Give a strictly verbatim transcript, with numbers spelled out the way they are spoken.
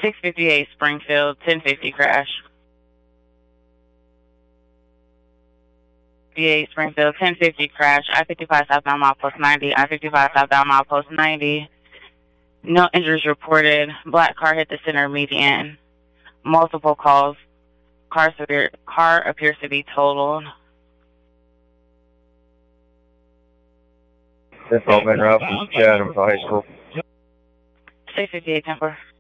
six fifty-eight Springfield, ten fifty crash. fifty-eight Springfield, ten fifty crash. I fifty-five southbound milepost ninety. I fifty-five southbound milepost ninety. No injuries reported. Black car hit the center median. Multiple calls. Car, severe, car appears to be totaled. This all been Ralph from Chatham High School. six fifty-eight ten four.